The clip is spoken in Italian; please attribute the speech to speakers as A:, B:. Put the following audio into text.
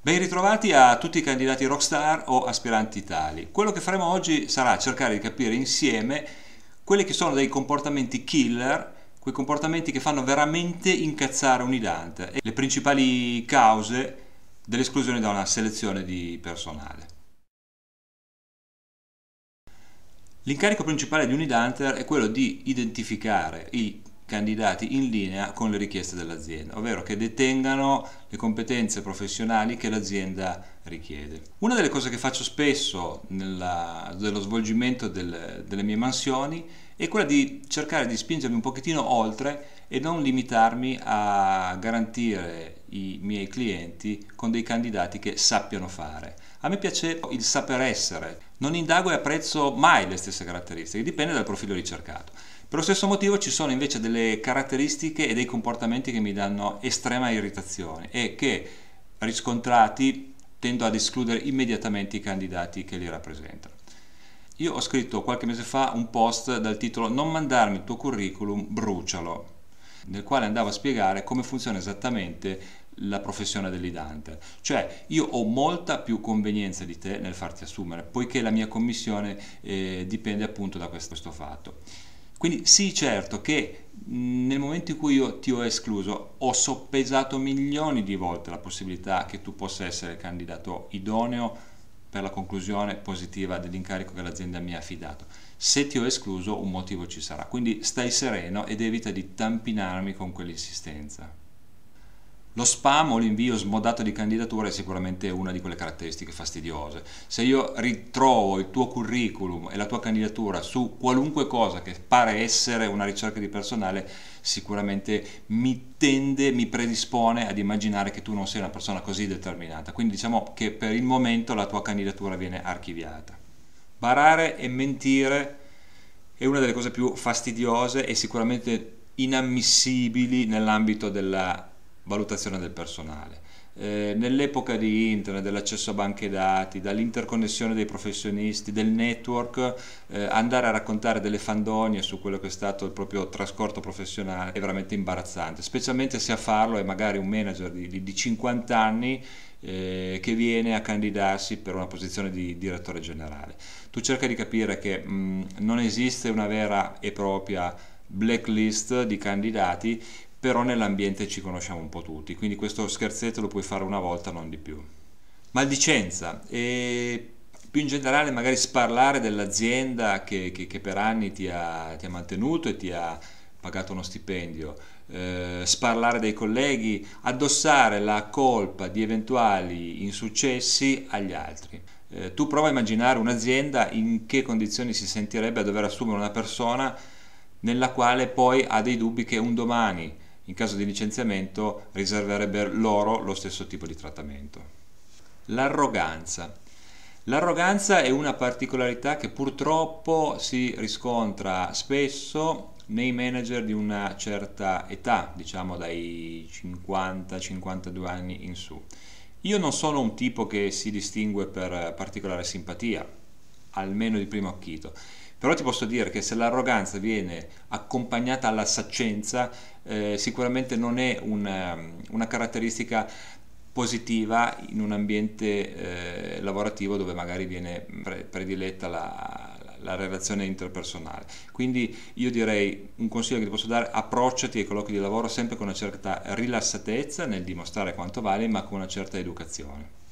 A: Ben ritrovati a tutti i candidati rockstar o aspiranti tali. Quello che faremo oggi sarà cercare di capire insieme quelli che sono dei comportamenti killer, quei comportamenti che fanno veramente incazzare un idante e le principali cause dell'esclusione da una selezione di personale. L'incarico principale di un idante è quello di identificare i candidati in linea con le richieste dell'azienda, ovvero che detengano le competenze professionali che l'azienda richiede. Una delle cose che faccio spesso nello svolgimento delle mie mansioni è quella di cercare di spingermi un pochettino oltre e non limitarmi a garantire i miei clienti con dei candidati che sappiano fare. A me piace il saper essere, non indago e apprezzo mai le stesse caratteristiche, dipende dal profilo ricercato. Per lo stesso motivo ci sono invece delle caratteristiche e dei comportamenti che mi danno estrema irritazione e che, riscontrati, tendo ad escludere immediatamente i candidati che li rappresentano. Io ho scritto qualche mese fa un post dal titolo "Non mandarmi il tuo curriculum, brucialo", nel quale andavo a spiegare come funziona esattamente la professione dell'idante. Cioè, io ho molta più convenienza di te nel farti assumere, poiché la mia commissione dipende appunto da questo fatto. Quindi sì, certo che nel momento in cui io ti ho escluso, ho soppesato milioni di volte la possibilità che tu possa essere il candidato idoneo per la conclusione positiva dell'incarico che l'azienda mi ha affidato. Se ti ho escluso, un motivo ci sarà, quindi stai sereno ed evita di tampinarmi con quell'insistenza. Lo spam o l'invio smodato di candidature è sicuramente una di quelle caratteristiche fastidiose. Se io ritrovo il tuo curriculum e la tua candidatura su qualunque cosa che pare essere una ricerca di personale, sicuramente mi predispone ad immaginare che tu non sei una persona così determinata. Quindi diciamo che per il momento la tua candidatura viene archiviata. Barare e mentire è una delle cose più fastidiose e sicuramente inammissibili nell'ambito della valutazione del personale. Nell'epoca di internet, dell'accesso a banche dati, dall'interconnessione dei professionisti, del network, andare a raccontare delle fandonie su quello che è stato il proprio trascorso professionale è veramente imbarazzante, specialmente se a farlo è magari un manager di 50 anni che viene a candidarsi per una posizione di direttore generale. Tu cerca di capire che non esiste una vera e propria blacklist di candidati, però nell'ambiente ci conosciamo un po' tutti, quindi questo scherzetto lo puoi fare una volta, non di più. Maldicenza e più in generale magari sparlare dell'azienda che per anni ti ha mantenuto e ti ha pagato uno stipendio, sparlare dei colleghi, addossare la colpa di eventuali insuccessi agli altri. Tu prova a immaginare un'azienda in che condizioni si sentirebbe a dover assumere una persona nella quale poi ha dei dubbi che un domani, in caso di licenziamento, riserverebbe loro lo stesso tipo di trattamento. L'arroganza. L'arroganza è una particolarità che purtroppo si riscontra spesso nei manager di una certa età, diciamo dai 50-52 anni in su. Io non sono un tipo che si distingue per particolare simpatia, almeno di primo acchito. Però ti posso dire che se l'arroganza viene accompagnata alla saccenza, sicuramente non è una caratteristica positiva in un ambiente lavorativo dove magari viene prediletta la relazione interpersonale. Quindi io direi, un consiglio che ti posso dare: approcciati ai colloqui di lavoro sempre con una certa rilassatezza nel dimostrare quanto vale, ma con una certa educazione.